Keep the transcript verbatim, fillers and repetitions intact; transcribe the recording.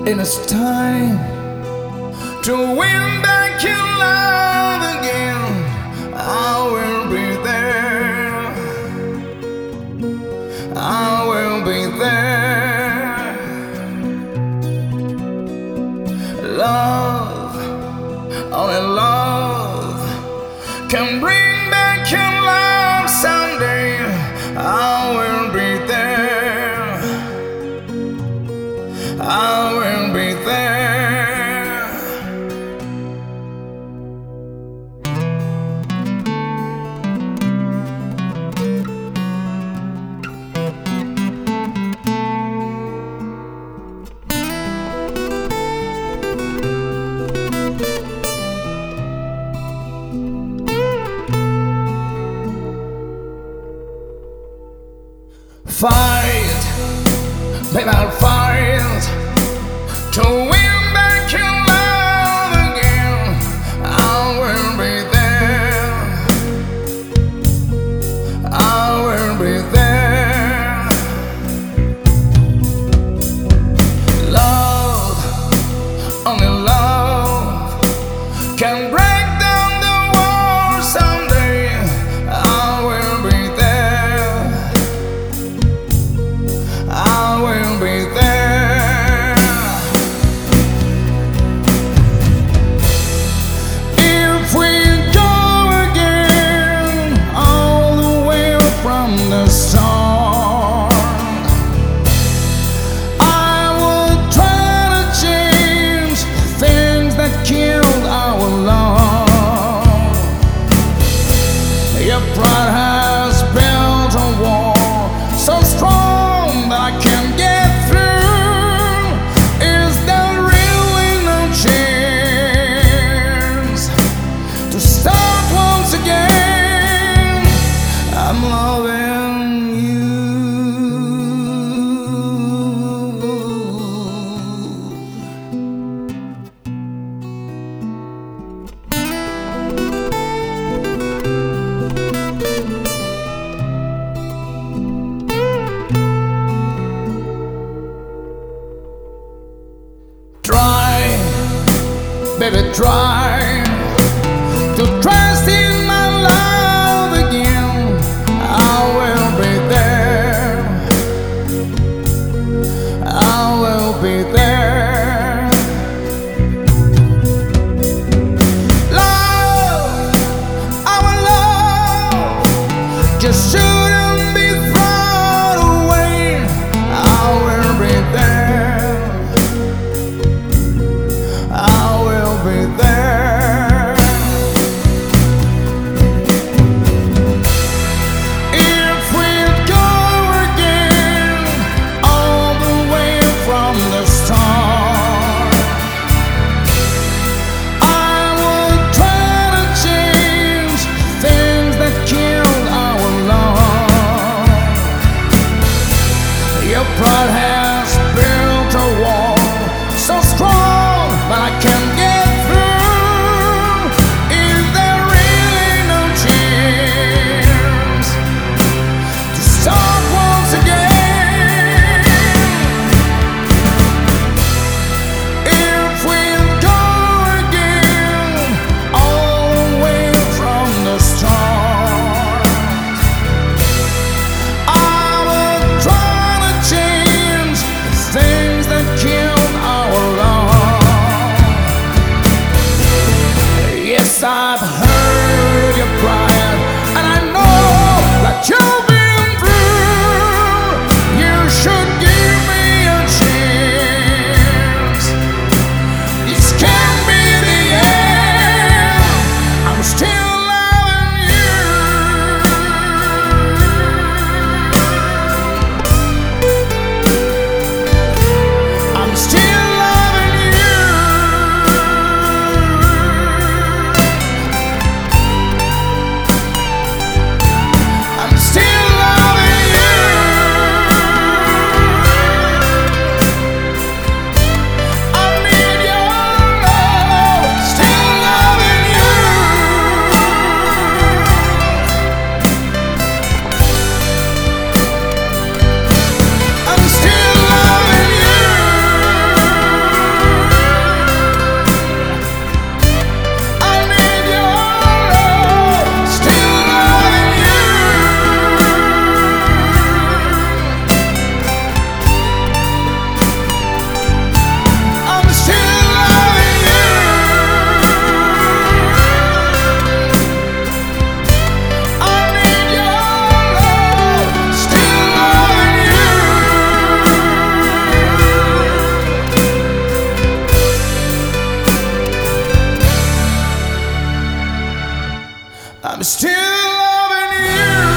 And it's time to win back your love again. I will be there. I will be there. Love, only love can bring back your love someday. I will be there. I will be there. Fight, babe, I'll fight to win back your love again. I will be there. I will be there. Love, only love can break down the wall someday. I will be there. I'm still loving you.